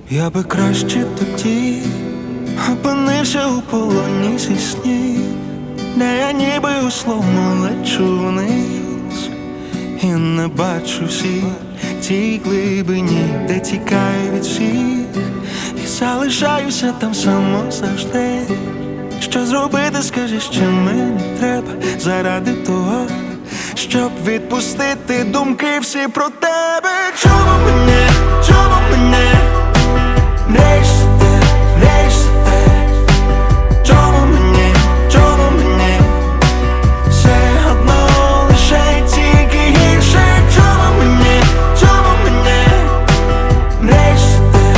Я би краще тоді опинився у полоні зі снів, де я ніби у слому лечу вниз і не бачу всіх тій глибині, де тікаю від всіх і залишаюся там само завжди. Що зробити, скажи, що мені треба заради того, щоб відпустити думки всі про тебе. Чому мені не йсти, чому мені все одно лише тільки гірше. Чому мені не йсти,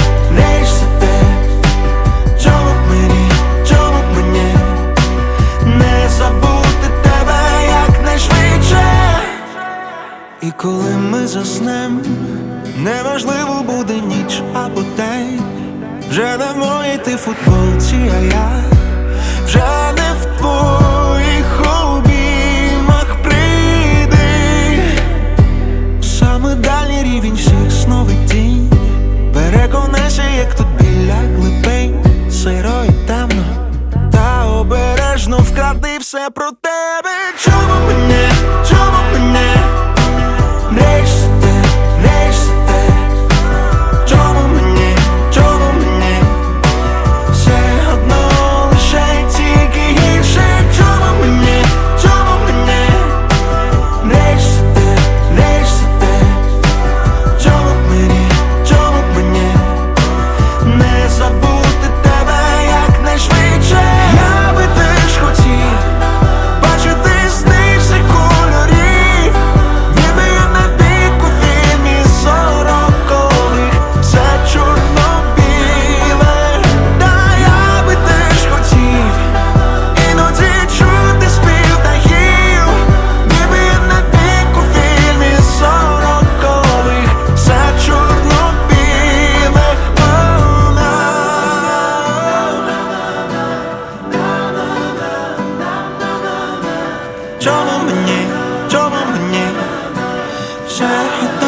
чому мені не забути тебе якнайшвидше. І коли ми заснем, неважливо буде ніч або день, вже не в моїй ти футболці, а я вже не в твоїх обіймах. Прийди в саме дальній рівень всіх сновидінь, переконайся, як тут біля глибин сиро і темно, та обережно вкради все про тебе. Чому мені не йсти, чому мені все одно лише тільки гірше. Чому мені не йсти, чому мені не забути тебе якнайшвидше. Я би теж хотів бачити сни всіх кольорів, ніби я на дику фільмі сорокових, все чорно-біле. Та я би теж хотів іноді чути спів птахів, ніби я на дику фільмі сорокових, все чорно-біле. Чому мені все одно